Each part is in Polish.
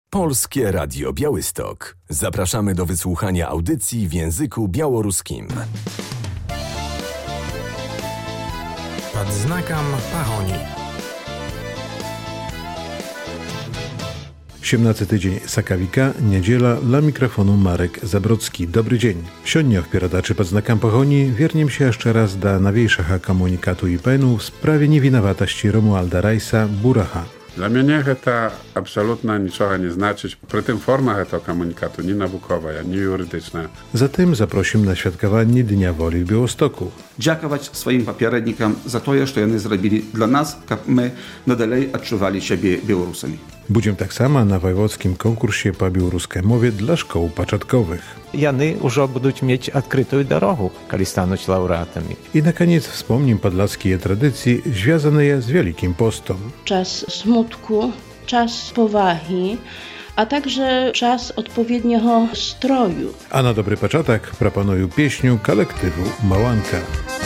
Polskie Radio Białystok. Zapraszamy do wysłuchania audycji w języku białoruskim. Pod znakом pahoni. 17 tydzień Sakawika, niedziela, dla mikrofonu Marek Zabrocki. Dobry dzień. Siodnio w pieradaczy pod znakiem pahoni wiernim się jeszcze raz da nowiejszego komunikatu IPN-u w sprawie niewinowatości Romualda Rajsa Buracha. Dla mnie to absolutnie niczego nie znaczyć. Przy tym forma tego komunikatu nie naukowa, nie jurydyczna. Zatem zaprosimy na świadkowanie Dnia Woli w Białostoku. Dziękować swoim popiernikom za to, że oni zrobili dla nas, jak my nadal odczuwali siebie Białorusami. Będziemy tak samo na wojewódzkim konkursie po białoruskiej mowie dla szkół początkowych. Яны ўжо будуць мець адкрытую дарогу, калі стануць лаўрэатамі. I na koniec wspomnим podlaskie tradycje związane z Wielkim Postom. Czas smutku, czas powagi, a także czas odpowiedniego stroju. A na dobry początek proponuję pieśnię kolektywu Małanka.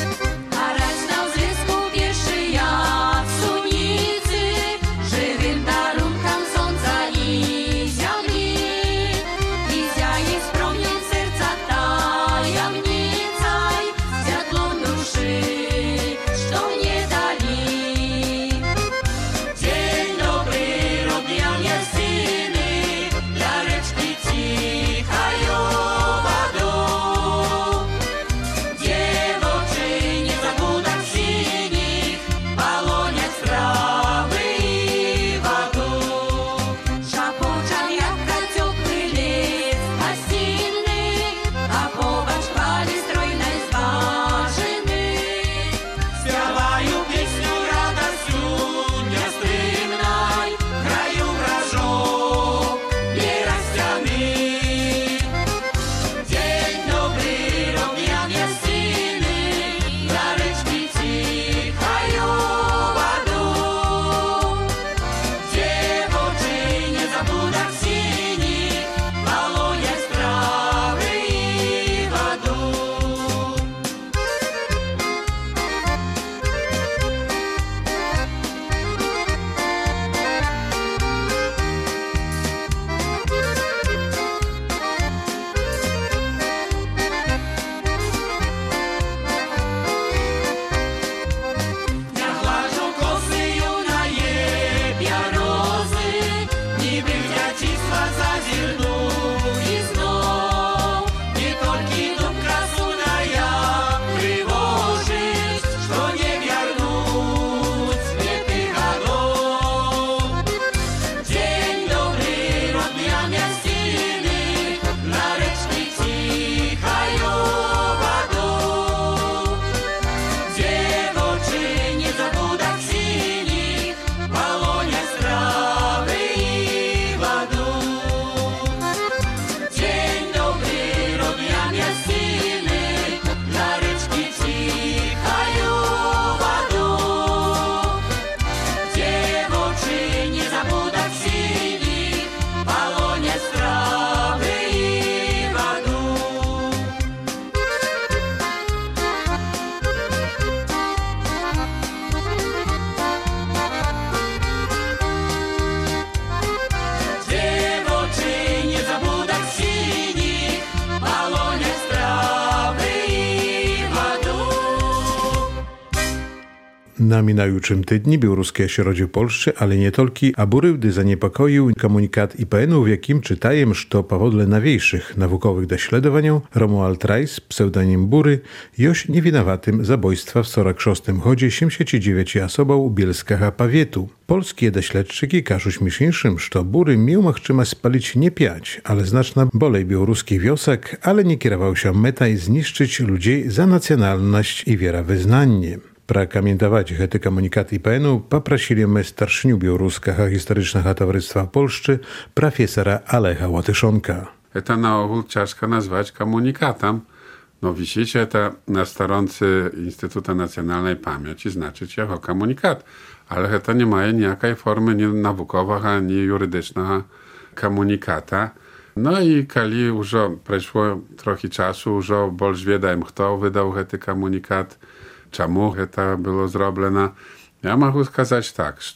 Na minającym tydni białoruskie środzie Polsce, ale nie tylko, a burywdy zaniepokoił komunikat IPN-u, w jakim czytajem, że powodle nowiejszych naukowych doświadczeń Romuald Rajs, pseudonim Bury, joś niewinowatym zabójstwa w 46 chodzie 79 osobą Bielskiego Pawietu. Polskie doświadczyki każą śmieszniejszym, że Bury miał możliwość spalić nie 5, ale znacznie bolej białoruskich wiosek, ale nie kierował się metaj zniszczyć ludzi za nacjonalność i wiera wyznanie. Prokomentować te komunikaty IPN-u poprosili my starszniu Białoruskiego Historycznego Towarzystwa Polszczy profesora Alecha Łatyszonka. To na ogół ciężko nazwać komunikatem. No wisicie to na stronce Instytutu Nacjonalnej Pamięci, znaczy jako komunikat. Ale to nie ma nijakiej formy ni naukowego, ani jurydycznego komunikata. No i kiedy już przeszło trochę czasu, już больше wiedziałem, kto wydał ten komunikat, czemu to było zrobione. Ja mogę сказать tak, że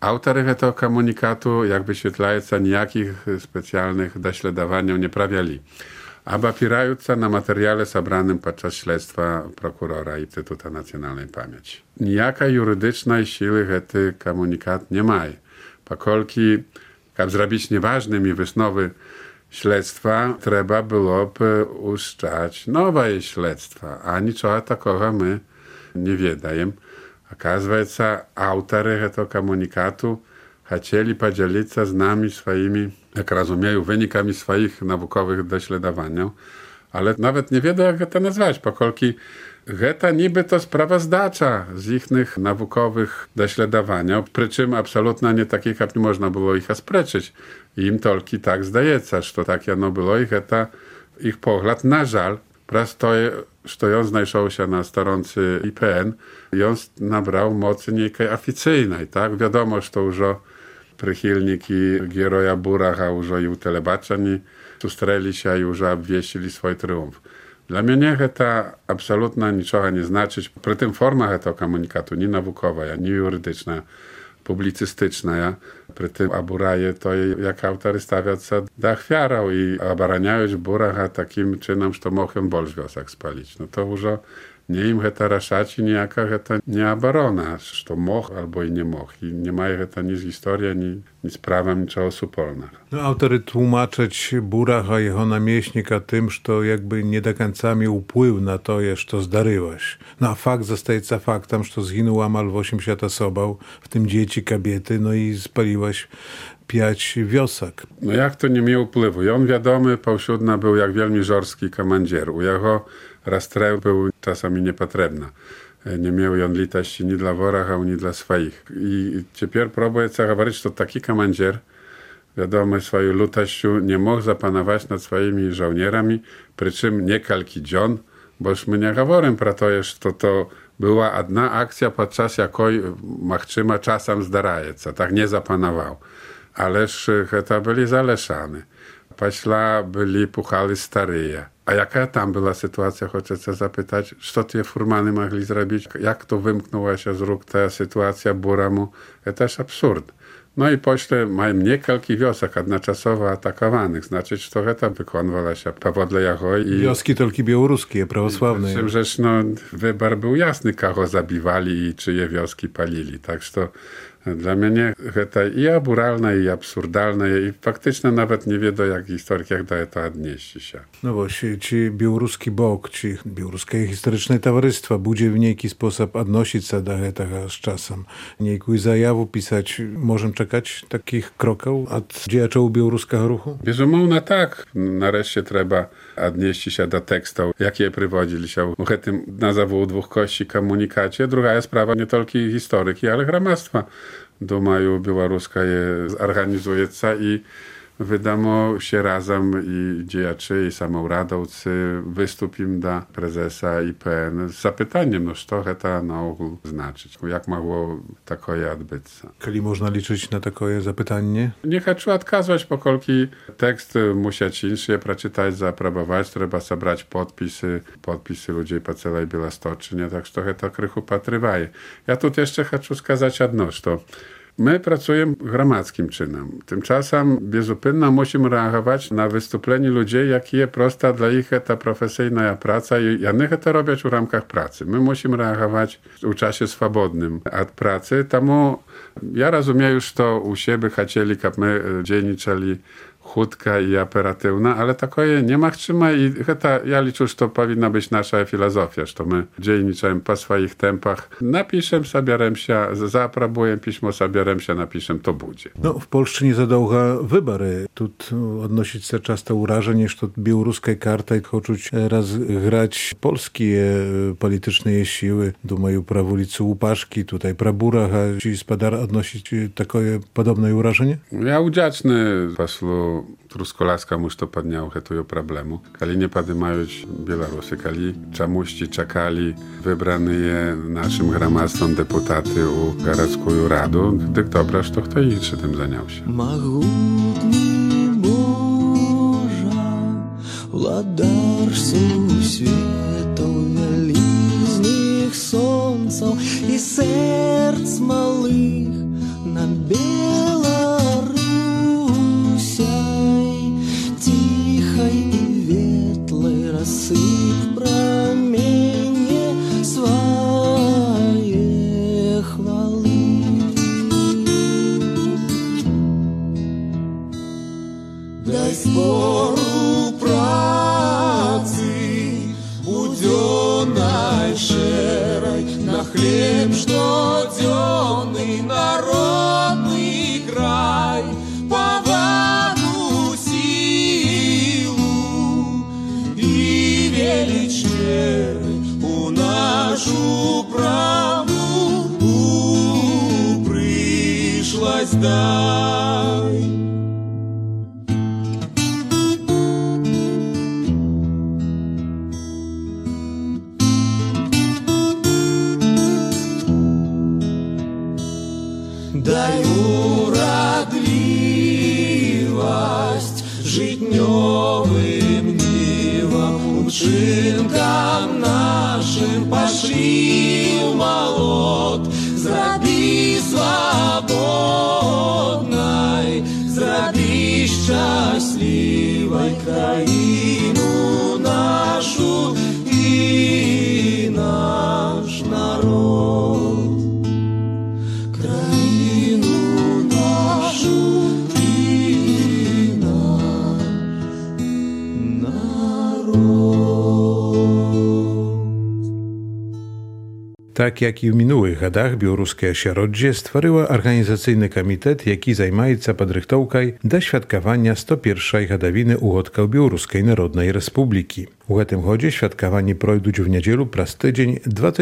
Autory tego komunikatu, jak wyświetlaється, ніяких specjalnych dośledowań nie prawiali. Або опираются на материалы, собранным подчас śledztwa прокурора Інститута національної пам'яті. Ніякої юридичної сили цей комунікат не має. Покольки, щоб зробити неважними висновки śledztwa, trzeba byłoby uszczać nowe śledztwa, a niczego takiego my nie wiedajem. Оказывается, autory tego komunikatu chcieli podzielić się z nami swoimi, jak rozumieją, wynikami swoich naukowych dośledowań, ale nawet nie wiedzą, jak to nazwać, pokolki to niby to sprawozdacza z ich naukowych dośledowań, przy czym absolutnie nie takich, jak nie można było ich ospreczyć. Im tylko tak zdaje się, że tak ono było i to ich pogląd, na żal, prosto, że on znajdował się na stronce IPN i on nabrał mocy niejakiej oficyjnej, tak? Wiadomo, że już przychylniki Geroja Buracha już i u telebaczeni ustreli się i już obwieścili swój triumf. Dla mnie to absolutnie niczego nie znaczy. Przy tym forma tego komunikatu, ni naukowa, ni jurydyczna, publicystyczna, przy tym Aburaje to jak autory stawiają się do ofiarą i obraniają Buracha takim czynem, że mogą bolż wiosek spalić. No to już nie im to raszać i niejaka to nie obrona, że mógł albo i nie mógł. I nie ma to ni z historii, ni z prawem niczego wspólnego. No, autory tłumaczyć Buracha i jego namieśnika tym, że to jakby nie do końca miał wpływ na to, że to zdaryłeś. No a fakt zostaje faktem, że to zginęło amal 80 osób, w tym dzieci, kobiety, no i spaliłeś 5 wiosek. No jak to nie miał wpływu? I on wiadomy, powsiódna był jak wielmi żorski komandzier. U jego rastreu był czasami niepotrzebna. Nie miał on litości ni dla wroga, ni dla swoich. I teraz próbuje się mówić, że taki komandzier, wiadomo, swoją lutością nie mógł zapanować nad swoimi żołnierami, przy czym nie kalki dzion, boż my nie mówimy pro to, że to była jedna akcja, podczas jakiej machczyma czasem zdarzaje się, tak nie zapanował. Ależ to byli zaleszane. Pośla byli puchali staryje. A jaka tam była sytuacja, chcecie zapytać? Co te furmany mogli zrobić? Jak to wymknęła się z rąk ta sytuacja Buramu? To też absurd. No i pośle mają niekalki wiosek jednoczasowo atakowanych. Znaczy, że to wykonywała się powodle jego i... Wioski tylko białoruskie, prawosławne. Czym rzecz, wybór był jasny, kogo zabiwali i czyje wioski palili. Tak, że dla mnie to i aburalne, i absurdalne, i faktycznie nawet nie wiedzą, jak historyki, jak do to odnieść się. No właśnie, ci białoruski bok, ci białoruskie historyczne towarzystwa będzie w niejaki sposób odnosić się do tego z czasem. Niejku zajawu pisać, możemy czekać takich kroków od działaczy białoruskiego ruchu? Bezumowno tak. Nareszcie trzeba odnieść się do tekstów, jakie prowadzili się w tym na zawołu dwóch kości komunikacie. Druga sprawa nie tylko historyki, ale gramactwa. Думаю, białoruska je zorganizuje się i wydamo się razem i działacze, i samoradowcy wystupim do prezesa IPN z zapytaniem, co to na ogół znaczyć, jak mogło takie odbyć się. Kiedy można liczyć na takie zapytanie? Nie chcę odkazywać, pokolki tekst musi inszy przeczytać, zaaprobować, trzeba zebrać podpisy ludzi po całej Białostoczynie, tak że to krychu patrywaje. Ja tu jeszcze chcę skazać jedno, że my pracujemy gromadzkim czynem. Tymczasem bezupynnie musimy reagować na wystąpienie ludzi, jakie jest prosta dla ich ta profesyjna praca i oni to robią w ramach pracy. My musimy reagować w czasie swobodnym od pracy. Temu ja rozumiem, że to u siebie chcieli, aby my dzienniczali chudka i operatywna, ale takie nie ma trzyma i ja liczę, że to powinna być nasza filozofia, że my dzienniczamy po swoich tempach. Napiszemy, zabierem się, zaaprobuję pismo, zabierem się, napiszemy, to będzie. No, w Polsce nie za długo wybory. Tu odnosić się często urażenie, że to białoruska karta i chcą raz grać polskie polityczne siły. Думаю, про ulicę Łupaszki, tutaj про Buracha. Czy spadar odnosić takie podobne urażenie? Ja udziaczny poslu Truskolaskamu, że to podniał tego problemu. Kali nie podejmają Białorusy, kali czamuści czekali wybrane naszym gromadztwem deputaty u Garadzką Radu, tak dobra, że to kto inny tym zajął się. Могутний Божа, владарцу світу велізних сонців і серць малих над Беларусяй, тихай і ветлай расып прамене свае хвалы. Дай збору працы будённай шэрай на хлеб штодзённы народны край, павагу, сілу і велічней у нашу правду прыйшлась дай. Дай урадлівасць жытнёвым нівам, учынкам нашым пашыў малот, зрабі свабоднай, зрабі шчаслівай краіну нашу і наш народ. Tak jak i w minionych latach białoruskie ośroddzie stworzyło organizacyjny komitet, jaki zajmuje podrychtowką do świadkowania 101. gadawiny uchodka Białoruskiej Narodnej Republiki. W tym chodzie świadkowanie projduć w niedzielu pras tydzień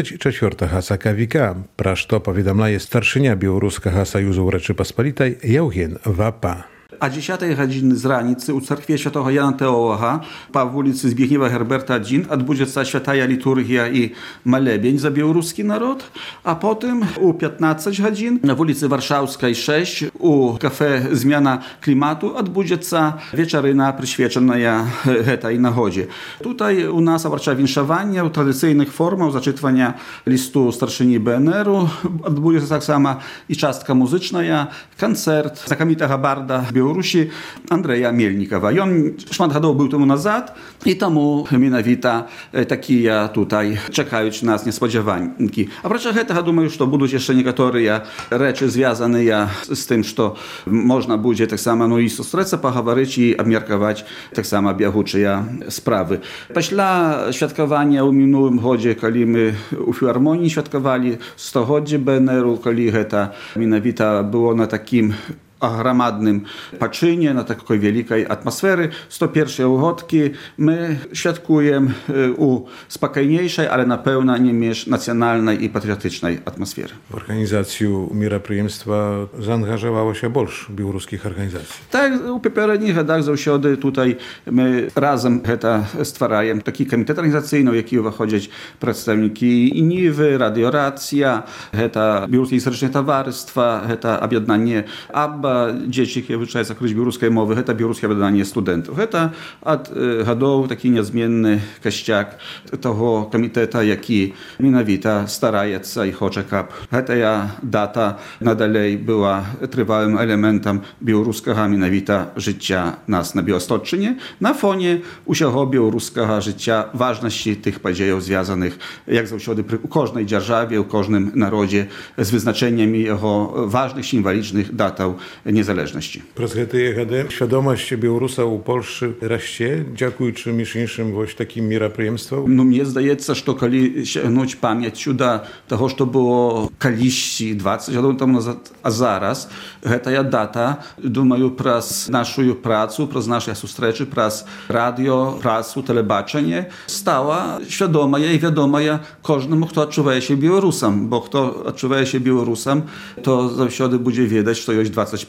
24 sakawika, praż to powiadamlaje starszynia Białoruskiego Sojuzu Rzeczypospolitej Jaugen Wapa. A 10 godziny z ranicy u cerkwie świętego Jana Teologa po ulicy Zbigniewa Herberta 1 odbędzie się święta liturgia i malebień za białoruski naród, a potem u 15 godzin na ulicy Warszawskiej 6 u kafe Zmiana Klimatu odbędzie się wieczeryna przyświecona tej nagodzie. Tutaj u nas obarcza winszowanie w tradycyjnych formach zaczytwania listu starszyni BNR-u, odbędzie się tak samo i czastka muzyczna, koncert znakomitego barda Białorusi Andrzeja Mielnikowa. I on szmat lat był temu nazad i temu mianowita takie tutaj czekają nas niespodziewanki. A proszę tego, думаю, że będą jeszcze niektóre rzeczy związane z tym, że można będzie tak samo no i sustrzec, poговорить i obmierkować tak samo bieżące sprawy. После świadkowania w minionym godzie, kiedy my u Filharmonii świadkowali 100-lecie BNR-u, kiedy to mianowita było na takim gromadnym paczynie, na takiej wielkiej atmosfery 101 uchodki my świadkujemy u spokojniejszej, ale na pewno nie mniej nacjonalnej i patriotycznej atmosfery. W organizację miroprijemstwa zaangażowało się больше białoruskich organizacji. Tak, u poprzednich latach zawsze tutaj my razem stwarzaємо taki komitet organizacyjny, jaki wchodzą przedstawiciele Niwy, Radioracja, Białoruskie Historyczne Towarzystwa, objednanie ABBA, dzieci, które uczą zakryć białoruskiej mowy, to białoruskie wydanie studentów. To od lat taki niezmienny kościak tego komiteta, jaki mianowita staraje się i chce, aby ta data nadalej była trwałym elementem białoruskiego, mianowita życia nas na Białostoczynie, na fonie usiego białoruskiego życia, ważności tych podziejów związanych, jak zawsze u każdej dzierżawie, u każdym narodzie, z wyznaczeniem jego ważnych, symbolicznych datów niezależności. Przez te gady świadomość Białorusa u Polski raście, dziękując między właśnie takim miroprijemstwom? No mnie zdaje się, że kiedy sięgnąć pamięć do tego, co było kiedyś 20 lat temu nazad, a zaraz, ta data, думаю, przez naszą pracę, przez nasze sustrzeci, przez radio, prasę, telebaczenie, stała świadoma i wiadoma każdemu, kto odczuwa się Białorusem, bo kto odczuwa się Białorusem, to zawsze będzie wiedzieć, że to jest 25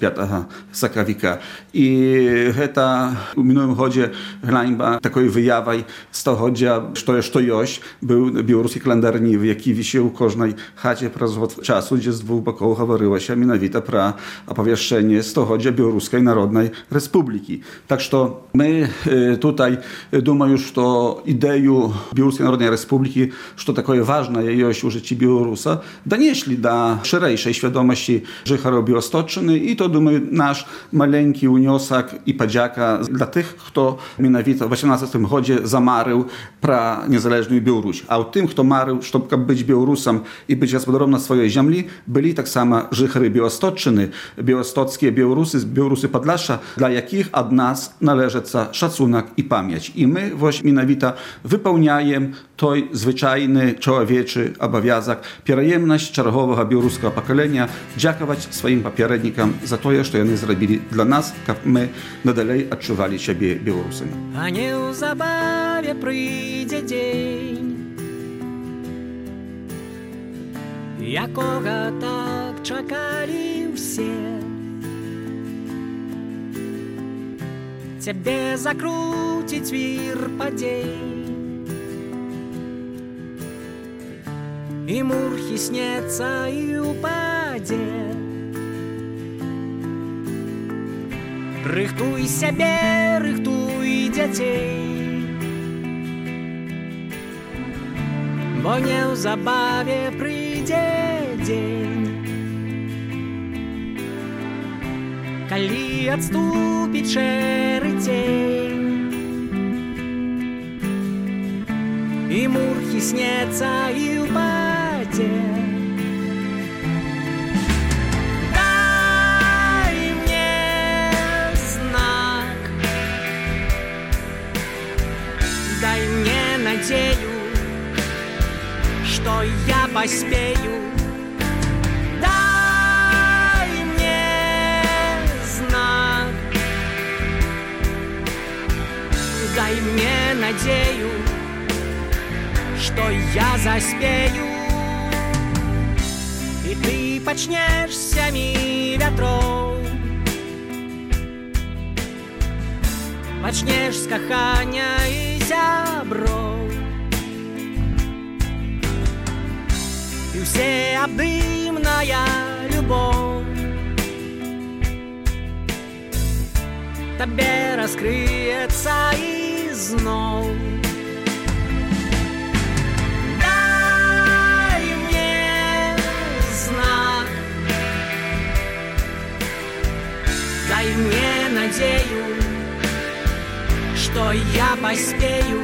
25 сакавіка. І гэта у мінулым годзе ганьба такой выявай стагоддзя, што ёсць, быў беларускі календар нівы, які вісеў у кожнай хаце праз год часу, дзе з двух бакоў гаварылася менавіта пра апавяшчэнне стагоддзя Беларускай Народнай Рэспублікі. Так што мы tutaj думаю, што ідэю Беларускай Народнай Рэспублікі, што такое важнае ёсць у жыцці беларуса, данеслі да шырэйшай свядомасці жыхароў Беласточчыны, і то, думаю, наш маленькі унёсак і падзяка для тых, хто менавіта ў 18 годзе замарыў пра незалежную Беларусь. А ў тым, хто марыў, што каб быць беларусам і быць гаспадаром на сваёй зямлі, былі таксама жыхары Беласточчыны, беластоцкія беларусы Падляшша, для якіх ад нас належыцца шацунак і памяць. І мы вось менавіта выпаўняем той звычайны чалавечы абавязак, пераемнасць чарговага беларускага пакалення дзякаваць сваім папярэднікам за тое, што яны зрабілі для нас, каб мы надалей адчувалі сябе беларусамі. А неўзабаве прыйдзе дзень, якога так чакалі ўсе. Цябе закруціць вір падзей, і мур хіснецца і ўпадзе. Рыхтуй сябе, рыхтуй дзяцей, бо неўзабаве прыйдзе дзень, калі адступіць шэры цень, і мур хіснецца і ўпадзе. Дай мне знак, дай мне надзею, што я паспею. Дай мне знак, дай мне надзею, што я заспею. І ты пачнеш з сямі вятроў, пачнеш з кахання і сяброў, і ўсеабдымная любоў табе раскрыецца і зноў. Дай мне надзею, што я паспею.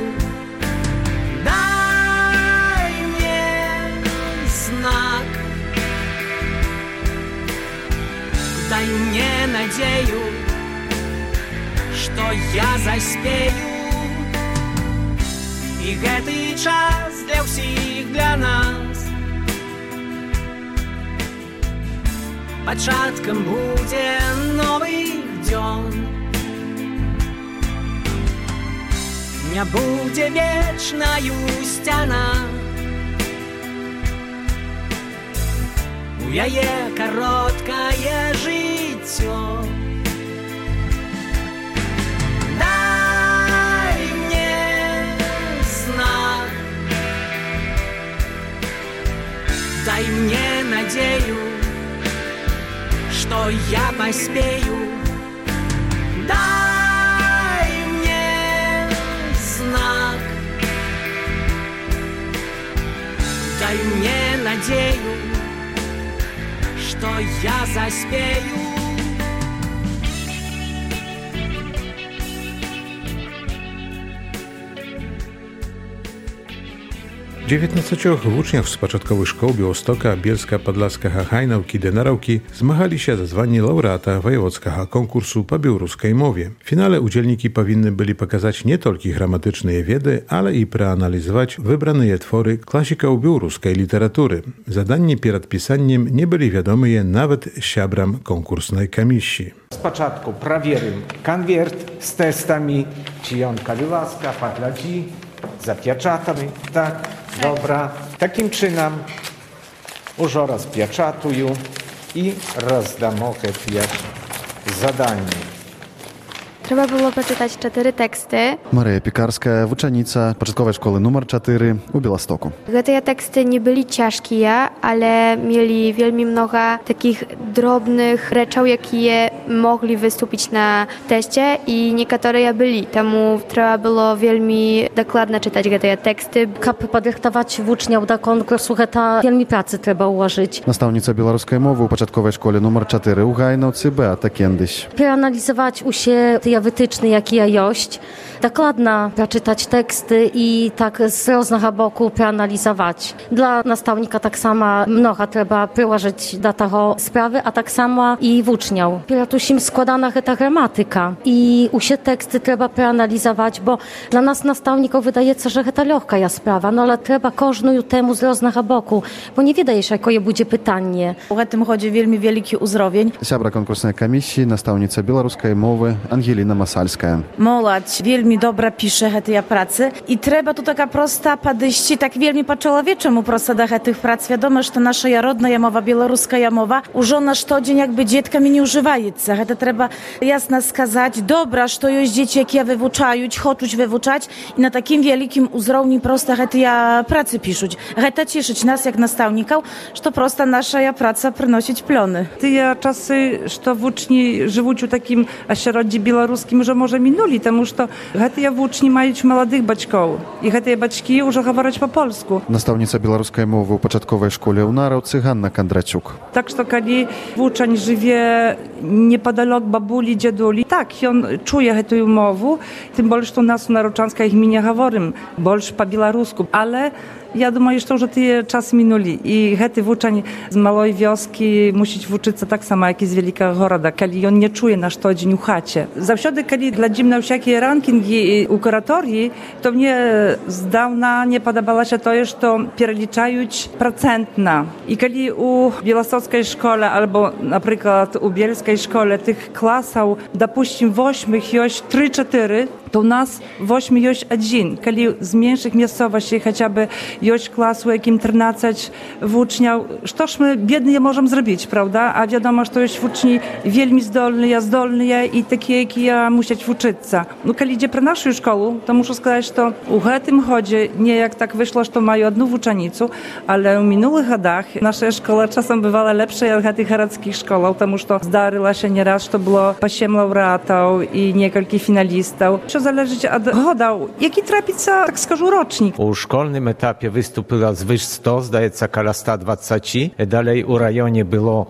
Дай мне знак, дай мне надзею, што я заспею. І гэты час для ўсіх, для нас пачаткам будзе новых дзён. Не будзе вечнаю сцяна, у яе кароткае жыццё. Дай мне знак, дай мне надзею, што я паспею. Дай мне знак, дай мне надзею, што я заспею. 19 włóczniów z początkowych szkoł Białostoka, Bielska, Podlaska, Hajnałki, Denarałki zmagali się za zwanie laureata wojewódzkiego konkursu po białoruskiej mowie. W finale udzielniki powinny byli pokazać nie tylko gramatyczne wiedzy, ale i przeanalizować wybrane twory klasyków białoruskiej literatury. Zadanie przed pisaniem nie byli wiadome nawet siabram konkursnej komisji. Z początku prawierym konwiert z testami, czy on kawiłaska, padladzi, zapieczatamy, tak, dobra. Takim czynem już rozpieczatuję i rozdam piać zadanie. Trzeba było przeczytać 4 teksty. Марыя Пекарская, вучаніца пачатковай школы нумар 4 у Беластоку. Гэтыя teksty nie byli ciężkie, ale mieli wielmi mnogo takich drobnych rzeczy, jakie mogli wystąpić na teście i niektóre byli. Temu trzeba było wielmi dokładnie czytać гэтыя teksty. Kab падрыхтаваць вучняў да конкурсу, гэта вельмі працы трэба ўложыць. Настаўніца беларускай мовы ў пачатковай школе нумар 4 ў Гайнаўцы Беата Кендысь. Przeanalizować usie te wytyczne, jakie jest, dokładnie przeczytać teksty i tak z różnego boku przeanalizować. Dla nastavnika tak samo mnogo trzeba przyłożyć do tego sprawy, a tak samo i w uczniów. Pieratusim składana ta gramatyka i usie teksty trzeba przeanalizować, bo dla nas nastavników wydaje się, że to lekka jest sprawa, no ale trzeba każdą temu z różnego boku, bo nie wiedziesz, jakie będzie pytanie. W tym chodzi wielmi wielki uzdrowień. Сябра конкурсной комиссии, настаўніца беларускай мовы Ангеліна Масальская. Молодь wielmi dobra pisze гэтыя працы i trzeba tu taka prosta podejście, tak wielmi po człowieczemu prosto do tych prac. Wiadomo, że nasza rodna mowa, białoruska mowa, już na co dzień jakby dzietkami nie używaється. To trzeba jasno skazać. Dobra, że jest dzieci, jakie wywuczają, chcą wywuczać i na takim wielkim uzdrowieniu prosto гэтыя pracy piszуть. To cieszyć nas jak nastavników, że prosto nasza praca przynosić plony. Te czasy, że uczni żyją w takim ośrodku białoruskim, że może minuli, тому что гэтыя вучні маюць маладых бацькоў і гэтыя бацькі ўжо гавораць па-польску. Настаўніца беларускай мовы ў пачатковай школе ў Нараўцы Ганна Кандрацюк. Так што калі вучань жыве непадалёк бабулі, дзядулі, так, ён чуе гэтую мову, тым больш, што у нас у Нараўчанскай гміне гаворым больш па-беларуску, ale ja думаю, że te czasy minuli i гэты wuczeń z małej wioski musi uczyć się tak samo jak i z wielkiego goroda, kiedy on nie czuje na co dzień u chacie. Zawsze, kiedy gladzimy na wszelkie rankingi u kuratorii, to mnie z dawna nie podobało się to, że to przeliczają procentna. I kiedy u białostockiej szkole albo na przykład u bielskiej szkole tych klasów, dopuścimy 8 jest 3-4, to u nas 8 jest 1. Kiedy z mniejszych miejscowości chociażby jest klas, u jakim 13 uczniów, cóż my biednie możemy zrobić, prawda? A wiadomo, że to jest uczni wielmi zdolni i takie, jakie muszą uczyć się. No, kiedy idzie pro naszą szkołę, to muszę сказать, że u tym chodzi, nie jak tak wyszło, że mają jedną uczennicę, ale w minionych latach nasza szkoła czasem bywała lepsza jak tych garadzkich szkołach, тому что zdarzyło się nieraz, że to było 8 laureatów i kilku finalistów. Wszystko zależy od godu, jaki trafica, tak skażu, rocznik. U szkolnym etapie wystąpiła zwyż 100, zdaється, kala 120, dalej u rejonie było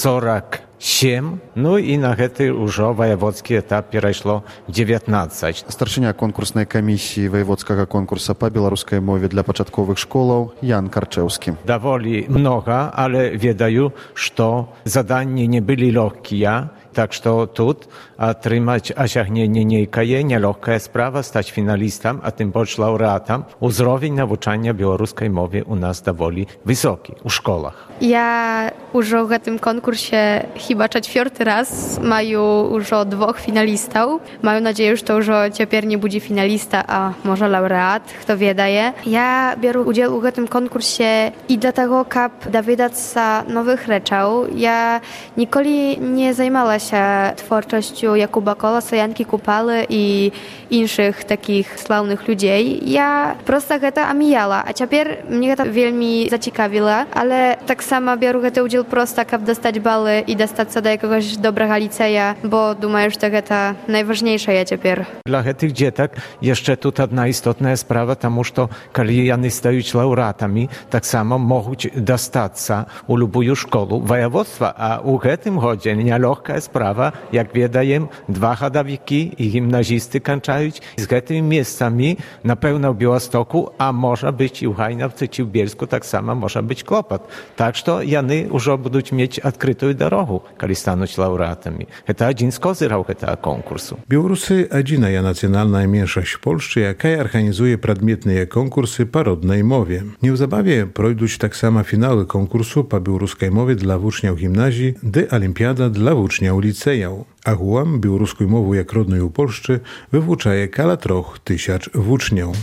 47, no i na гэты ўжо воеводский этап перайшло 19. Старшыня конкурснай камісіі воеводскага конкурса па беларускай мове для пачатковых школаў Ян Карчэўскі. Даволі много, ale ведаю, што заданні не былі лёгкія. Так что тут отрымать осягнение нейкае, нелегкая справа, стать финалистом, а тем больше лауреатом. Уровень навучання белорусской мове у нас доволі высокі у школах. Ja już w tym konkursie chyba 4 raz mają już 2 finalistów. Mam nadzieję, że to już teraz nie będzie finalista, a może laureat, kto wie daje. Ja biorę udział w tym konkursie i dlatego, kap dowiedzieć się nowych rzeczy. Ja nigdy nie zajmowała się twórczością Jakuba Kolasa, Janki Kupały i innych takich sławnych ludzi. Ja prosto to omijała, a teraz mnie to wielmi zaciekawiło, ale tak samo biorę ten udział prosto, aby dostać bały i dostać się do jakiegoś dobrego liceja, bo думаю, że to najważniejsze ja teraz. Dla tych dzieciak jeszcze tu jedna istotna sprawa, тому что kiedy oni stają laureatami, tak samo mogą dostać się u lubuju szkolu województwa, a u tym chodzi nielегка sprawa, jak wiedajem, 2 chodowiki i gimnazisty kończają z tymi miejscami na pewno w Białostoku, a może być i w Hajnowcu, czy w Bielsku, tak samo może być kłopot. Tak, że oni już będą mieć odkrytą drogę, kiedy staną laureatami. To jeden z kozyrów tego konkursu. Białorusy jedyna nacjonalna mniejszość w Polsce, jaka organizuje przedmiotne konkursy po rodnej mowie. Niezabawnie projdą tak samo finały konkursu po białoruskiej mowie dla uczniów gimnazji, de olimpiada dla uczniów licejów. A gułam białoruską mowę jak rodną u Polsce wywuczaje kala 3000 uczniów.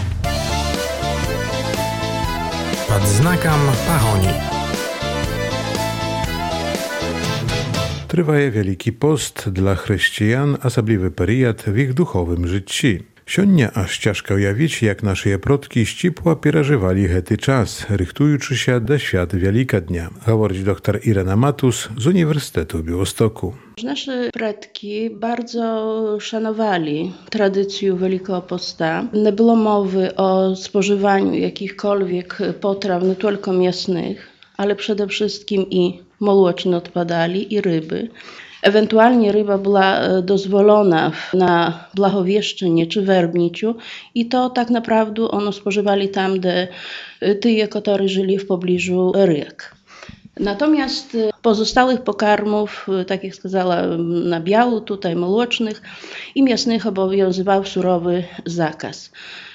Pod znakiem Pahoni. Trywaje Wielki Post dla chrześcijan, особливий період w ich duchowym życiu. Сёння аж цяжка ўявіць, як нашыя продкі сціпла перажывалі гэты час, рыхтуючыся да свят Вялікадня, гаворыць доктор Irena Matus z Uniwersytetu w Białymstoku. Nasze предки bardzo szanowali tradycję Wielkiego Posta. Nie było mowy o spożywaniu jakichkolwiek potraw, nie tylko mięsnych, ale przede wszystkim i молочne odpadali, i ryby. Ewentualnie ryba była dozwolona na Blagowieszczynie czy Werbniciu i to tak naprawdę ono spożywali tam, gdzie tyje, które żyli w pobliżu ryk. Natomiast pozostałych pokarmów, tak jak сказала, na biału, tutaj молочnych i mięsnych obowiązywał surowy zakaz.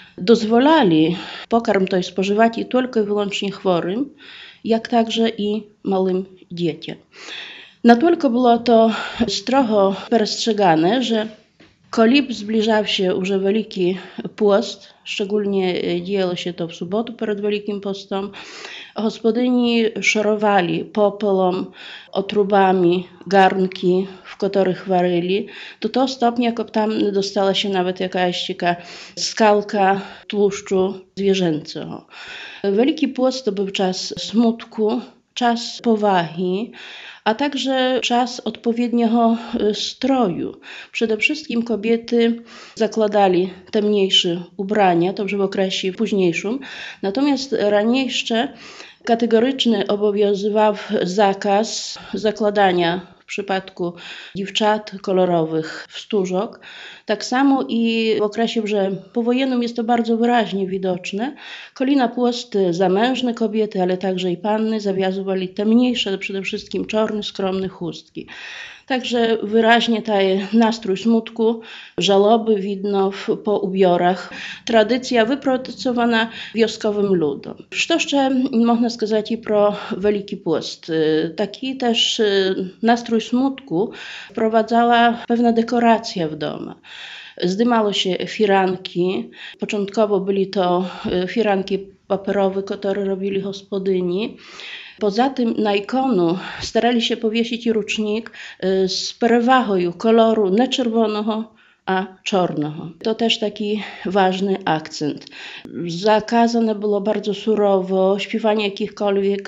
Dozwolali pokarm to spożywać i tylko i wyłącznie chorym, jak także i małym dzieciom. Natylko było to strogo przestrzegane, że kiedy zbliżał się już Wielki Post, szczególnie działo się to w sobotę przed Wielkim Postem, gospodyni szorowali popelom, otrubami garnki, w których waryli, do tego stopnia, jak tam dostała się nawet jakaś taka skalka tłuszczu zwierzęcego. Wielki Post to był czas smutku, czas powagi, a także czas odpowiedniego stroju. Przede wszystkim kobiety zakładali te mniejsze ubrania, to już w okresie późniejszym, natomiast raniejsze kategoryczny obowiązywał zakaz zakładania w przypadku dziewczat kolorowych wstużok. Tak samo i w okresie, że powojennym jest to bardzo wyraźnie widoczne, kiedy na post zamężne kobiety, ale także i panny zawiązywali te mniejsze, przede wszystkim czarne, skromne chustki. Także wyraźnie ten nastrój smutku, żałoby widno po ubiorach. Tradycja wypracowana wioskowym ludom. Co jeszcze można сказать i pro Wielki Post? Taki też nastrój smutku wprowadzała pewna dekoracja w domu. Zdymało się firanki. Początkowo byli to firanki papierowe, które robili gospodyni. Poza tym na ikonu starali się powiesić rucznik z przewagą koloru nie czerwonego, a czarnego. To też taki ważny akcent. Zakazane było bardzo surowo śpiewanie jakichkolwiek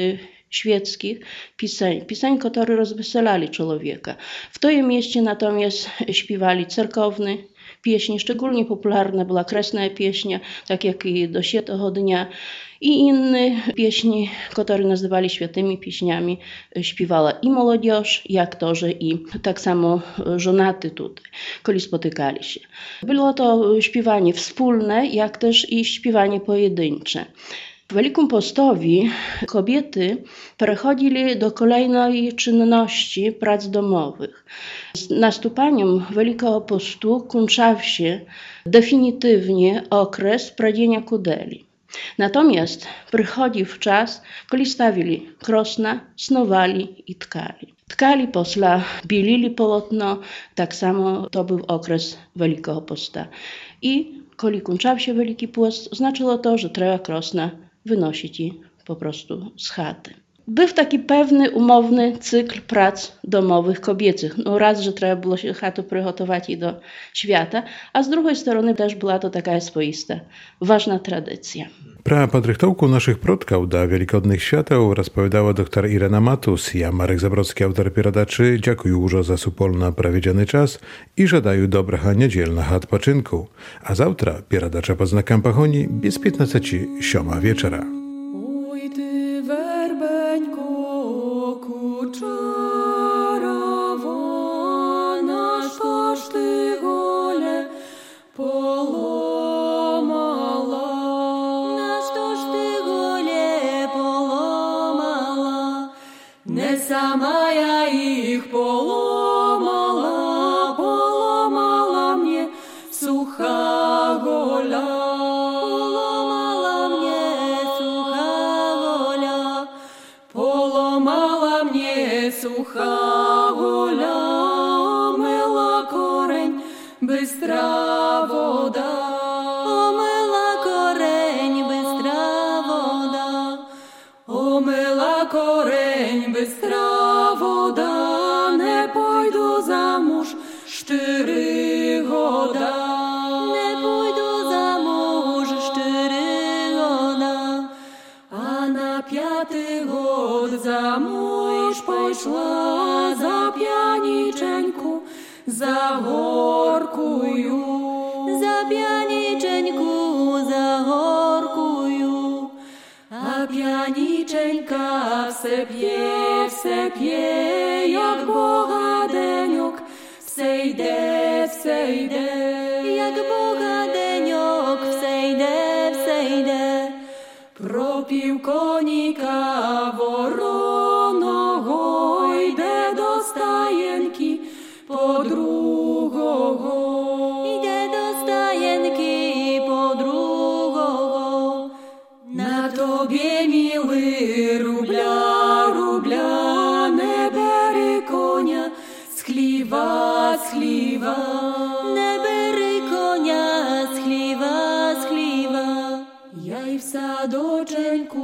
świeckich pisań, które rozweselali człowieka. W tym mieście natomiast śpiewali cerkowne pieśni, szczególnie popularna była kresna pieśnia, tak jak i do Świętego Dnia, i inne pieśni, które nazywali świętymi pieśniami, śpiewała i młodzież, jak to, że i tak samo żonaty tutaj, kiedy spotykali się. Było to śpiewanie wspólne, jak też i śpiewanie pojedyncze. W Wielkim Postowi kobiety przechodzili do kolejnej czynności prac domowych. Z nastupaniem Wielkiego Postu kończył się definitywnie okres pradzenia kudeli. Natomiast przychodził czas, kiedy stawili krosna, snowali i tkali. Tkali, posla bielili polotno, tak samo to był okres Wielkiego Posta. I kiedy kończył się Wielki Post, znaczyło to, że trzeba krosna wynosić i po prostu z chaty. Był taki pewny, umowny cykl prac domowych kobiecych. No raz, że trzeba było się chatę przygotować i do świata, a z drugiej strony też była to taka swoista, ważna tradycja. Pra podrychtowku naszych przodków do wielkodnych świateł rozpowiadała dr Irena Matus. Ja, Marek Zabrocki, autor pieradaczy, dziękuję dużo za supolna prawiedziany czas i żadaję dobrego niedzielnego odpoczynku. A zawtra pieradacza pod znakiem Pachoni bez 15:07 wieczora. Сама я их поломала мне суха голя. Поломала мне суха голя, поломала мне суха голя. Омила корень быстра вода, омила корень быстра вода, омила корень быстра вода, не пошла за п'яніченьку, за горкую, за п'яніченьку, за горкую. А п'яніченька все п'є, як богаденьок, все йде, як богаденьок, все йде. Пропів коніка вороного, йде до стаєнки подругого, йде до стаєнки подругого. На тобі, милий, рубля, не бери коня з хліва, не бери коня з хліва. Я й в садоченьку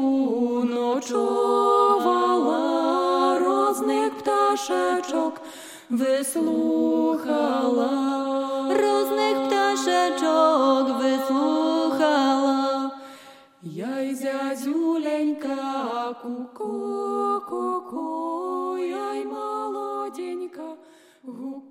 ночувала, розних пташечок вислухала, розних пташечок вислухала. Я й зязюленька, ку-ко, я й молоденька, гук.